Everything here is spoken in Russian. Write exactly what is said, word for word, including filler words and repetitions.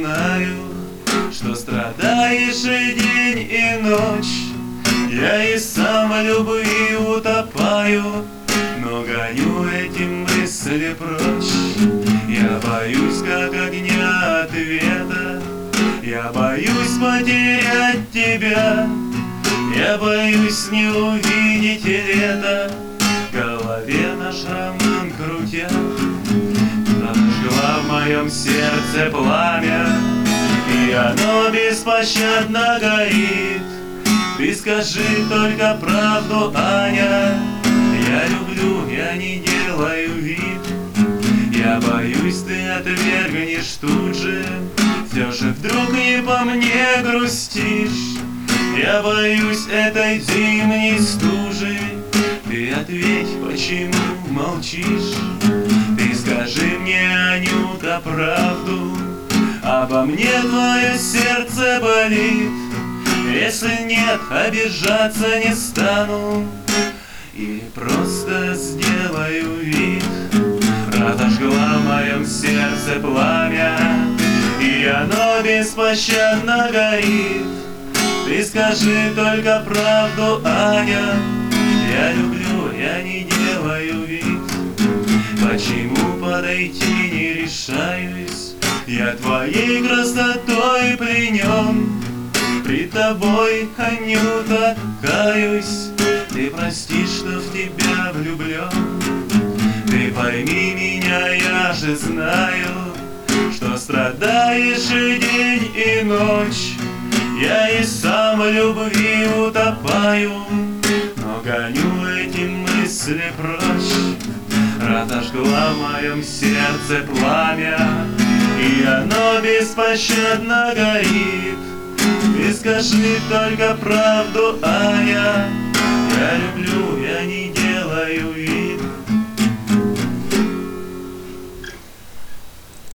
знаю, что страдаешь и день, и ночь. Я и сам в любви утопаю, но гоню эти мысли прочь. Я боюсь, как огня ответа, я боюсь потерять тебя, я боюсь не увидеть лето, в голове наш роман крутя. Зажгла в моем сердце пламя, и оно беспощадно горит. Ты скажи только правду, Аня, я люблю, я не делаю вид. Я боюсь, ты отвергнешь тут же, все же вдруг не по мне грустишь. Я боюсь этой зимней стужи, ты ответь, почему молчишь. Ты скажи мне, Анюта, правду, обо мне твое сердце болит. Если нет, обижаться не стану, или просто сделаю вид. Разожгла в моем сердце пламя, и оно беспощадно горит. Ты скажи только правду, Аня, я люблю, я не делаю вид. Почему подойти не решаюсь? Я твоей красотой пленен. Пред тобой, Анюта, каюсь. Ты прости, что в тебя влюблен. Ты пойми меня, я же знаю, что страдаешь и день, и ночь. Я и сам в любви утопаю, но гоню эти мысли прочь. Разожгла в моем сердце пламя, и оно беспощадно горит. Ты скажи только правду, Аня, я люблю, я не делаю вид.